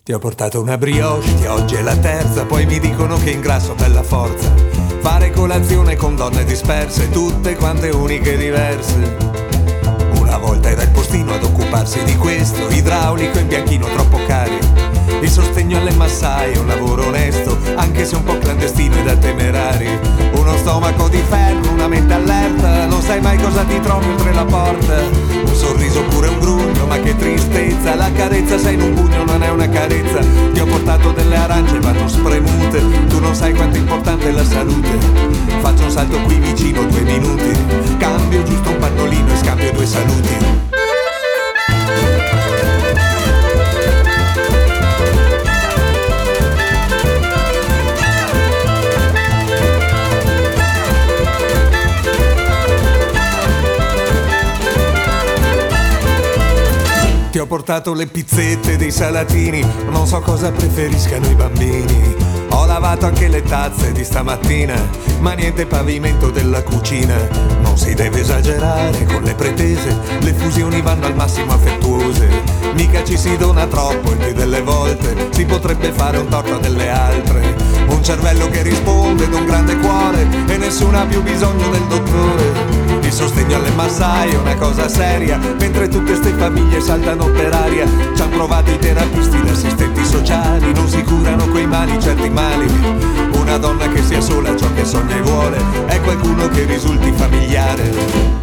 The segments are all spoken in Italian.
Ti ho portato una brioche, oggi è la terza, poi mi dicono che ingrasso bella forza. Fare colazione con donne disperse, tutte quante uniche e diverse. Una volta era il postino ad occuparsi di questo, idraulico e bianchino troppo cari. Il sostegno alle massaie è un lavoro onesto, anche se un po' clandestino e da temerari. Uno stomaco di ferro, una mente allerta, non sai mai cosa ti trovi oltre la porta. Un sorriso oppure un grugno, ma che tristezza. La carezza sei in un pugno, non è una carezza. Ti ho portato delle arance, vanno spremute. Tu non sai quanto è importante la salute. Faccio un salto qui vicino, 2 minuti. Cambio giusto un pannolino e scambio 2 saluti. Ti ho portato le pizzette dei salatini, non so cosa preferiscano i bambini. Ho lavato anche le tazze di stamattina, ma niente pavimento della cucina. Non si deve esagerare con le pretese, le fusioni vanno al massimo affettuose. Mica ci si dona troppo, il più delle volte si potrebbe fare un torto a delle altre. Un cervello che risponde ed un grande cuore, e nessuno ha più bisogno del dottore. Il sostegno alle massaie è una cosa seria, mentre tutte ste famiglie saltano per aria. Ci han provato i terapisti, gli assistenti sociali, non si curano quei mali, certi mali. Una donna che sia sola ciò che sogna e vuole, è qualcuno che risulti familiare.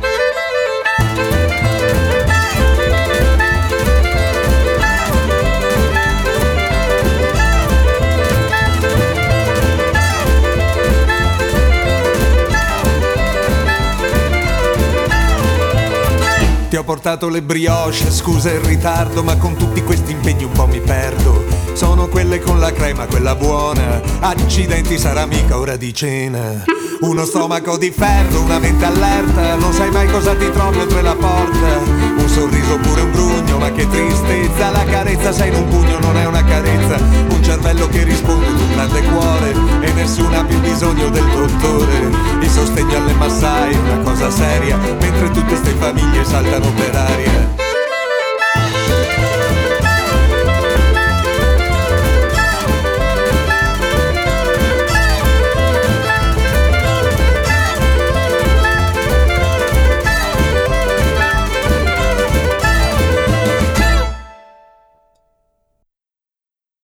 Ti ho portato le brioche, scusa il ritardo, ma con tutti questi impegni un po' mi perdo. Sono quelle con la crema, quella buona. Accidenti, sarà mica ora di cena. Uno stomaco di ferro, una mente allerta, non sai mai cosa ti trovi oltre la porta. Un sorriso oppure un grugno, ma che tristezza. La carezza sei in un pugno, non è una carezza. Un cervello che risponde ad un grande cuore, e nessuno ha più bisogno del dottore. Il sostegno alle massaie è una cosa seria, mentre tutte ste famiglie saltano per aria.